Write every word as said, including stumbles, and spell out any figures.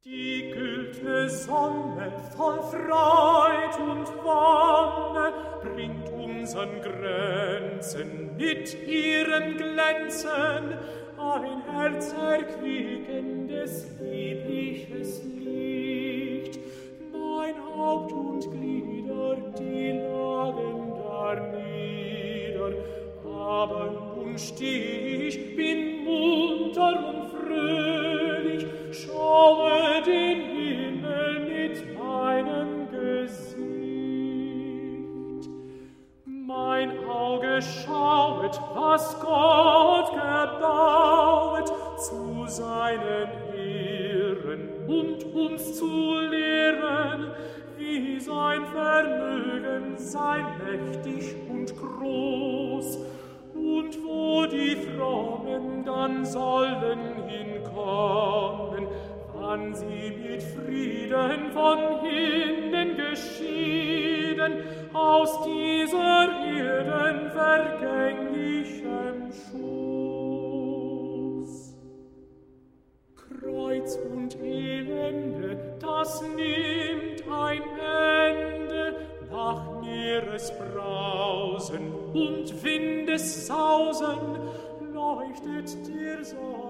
Die güldne Sonne voll Freud und Wonne bringt unsern Grenzen mit ihren Glänzen ein herzerquickendes, liebliches Licht. Mein Haupt und Glieder, die lagen darnieder, aber nun steh ich, bin munter und fröhlich, schaue den Himmel mit meinem Gesicht. Mein Auge schauet, was Gott gebauet, zu seinen Ehren und uns zu lehren, wie sein Vermögen sei mächtig und groß, und wo die Frommen dann sollen hinkommen, wann sie mit Frieden von hinnen geschieden, aus dieser Erden vergänglichem Schoß. Kreuz und Elende, das nimmt ein Ende, nach Meeresbrausen und Windessausen leuchtet der Sonne